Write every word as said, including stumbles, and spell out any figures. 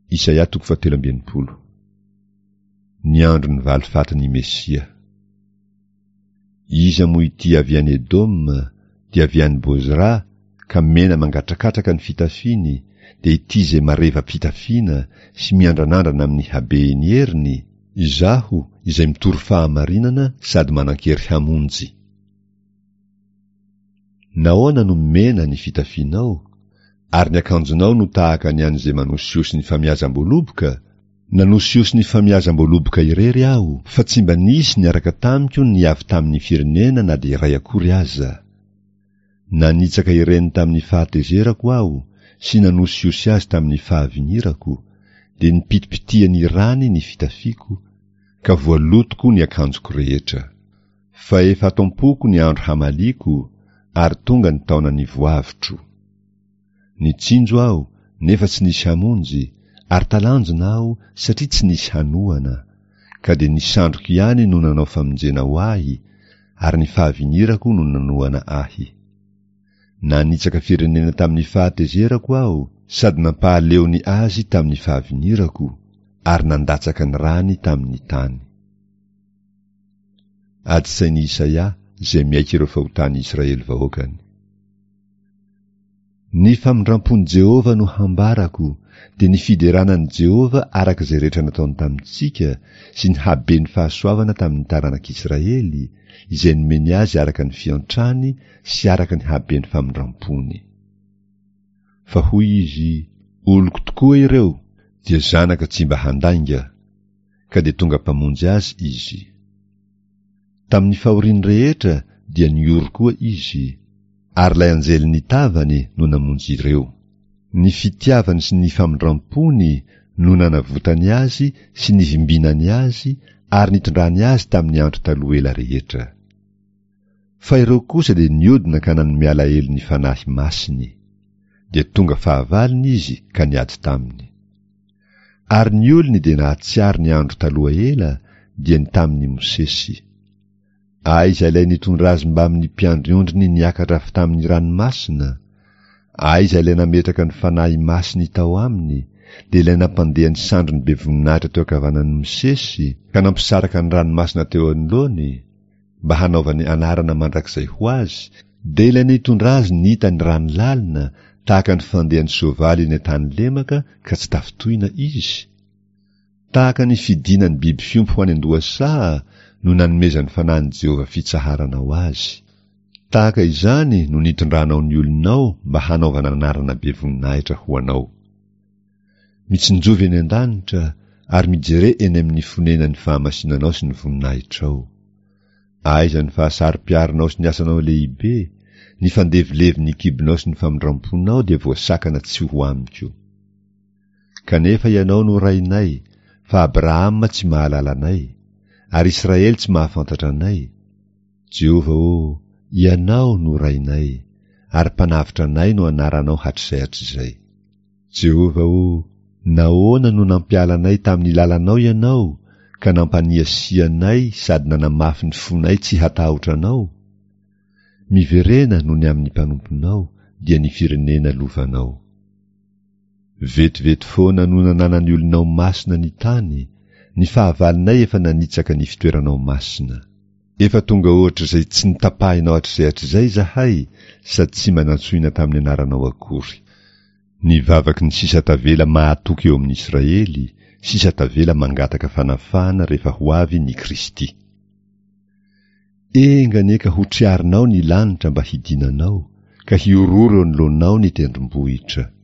Isaia toko fahatelo amby enimpolo. Ny andro ny valifatin'ny Mesia. Iza moa ity avy any Edoma, dia avy any Bozra, ka mena mangatrakatraka ny fitafiny, dia ity izay mareva-pitafiana sy miandranandrana amin'ny habeny heriny, izaho izay mitory fahamarinana sady manan-kery hamonjy. Nahoana no mena ny fitafianao, ary ny akanjonao no tahaka ny an'izay manosiosy ny famiazam-boaloboka? Nanosiosy ny famiazam-boaloboka irery aho, fa tsy mba nisy niaraka tamiko ny avy tamin'ny firenena na dia iray akory aza. Nanitsaka ireny tamin'ny fahatezerako aho, sy nanosiosy azy tamin'ny fahavinirako, dia nipitipitiany rany ny fitafiako, ka voalotoko ny akanjoko rehetra. Fa efa tompoko ny andro hamaliako, ary tonga ny taona ny voavitro. Nitsinjo aho, nefa tsy nisy hamonjy, ary talanjona aho satria tsy nisy hanoana, ka dia nisandroko ihany no nanao famonjena ho ahy, ary ny fahavinirako no nanoana ahy. Nanitsaka firenena tamin'ny fahatezerako aho, sady nampahaleony azy tamin'ny fahavinirako, ary nandatsaka ny rany tamin'ny tany. Adisainy Isaia, izay miaiky ireo fahotany Israely vahoakany. Ny famindrampon'i Jehova no hambarako, dia ny fideranan'i Jehova araka izay rehetra nataony tamintsika, sy ny habeny fahasoavana tamin'ny taranak'Israely, izay nomeny azy araka ny fiantrany sy araka ny habeny famindrampony. Fa hoy izy, oloko tokoa ireo, dia zanaka tsy mba handainga, ka dia tonga mpamonjy azy izy. Tamin'ny fahoriany rehetra dia niory koa izy, ary lay anjely nitavany no namonjy ireo. Ny fitiavany sy ny famindrampony no nanavotany azy sy ny vimbinany azy, ary nitondrany azy tamin'ny andro taloha ela rehetra. Fa ireo kosa dia niodina ka nanomiala ely ny fanahy masiny, dia tonga fahavaliny izy ka niady taminy. Ary ny olony dia nahatsiary ny andro taloha ela, dia ny tamin'ny Mosesy. Aiza ilay nitondra azy mba amin'ny mpiandriondriny niakatra avy tamin'ny ranomasina? Aiza ilay nametraka ny fanahy masiny tao aminy, dia ilay nampandeha ny sandriny be voninahitra teo ankavanan'ny Mosesy, ka nampisaraka ny ranomasina teo anoloany, mba hanaovany anarana mandrakizay ho azy, dia ilay nitondra azy nita ny rano lalina, tahaka ny fandehan'ny soavaly eny tany lemaka, ka tsy tafitohina izy. Tahaka ny fidinany biby fiompy ho any andohasaha, no nanomezany fanahin'i Jehova fitsaharana ho azy. Tahaka izany no nitondranao ny olonao mba hanaovana anarana be voninahitra ho anao. Mitsinjovy eny an-danitra, ary mijere eny amin'ny fonenany fahamasinanao sy ny voninahitrao. Aiza ny fahasari-piarinao sy ny asanao lehibe, ny fandevilevi ny kibinao sy ny famindramponao dia voasakana tsy ho amiko. Kanefa ianao no rainay, fa Abrahama tsy mahalala anay, ary Israely tsy mahafantatra anay. Jehova o, ianao no rainay, ary mpanavitra anay no anaranao hatr'izay hatr'izay. Jehova o, nahoana no nampiala anay tamin'ny lalanao ianao, ka nampaniasianay sady nanamafy ny fonay tsy hatahotra anao? Miverena no ny amin'ny mpanomponao, dia ny firenena lovanao. Vetivety foana no nananany olonao masina ny tany, ny fahavalinay efa nanitsaka ny fitoeranao masina. Efa tonga ohatr'izay tsy nitapahinao hatr'izay hatr'izay zahay, sady tsy manantsoina tamin'ny anaranao akory. Ny vavaky ny sisa tavela mahatoky eo amin'ny Israely, sisa tavela mangataka fanafana rehefa ho avy ny Kristy. Enganeka ho triarinao ny lanitra mba hidinanao, ka hiororo eo anoloanao ny tendrombohitra.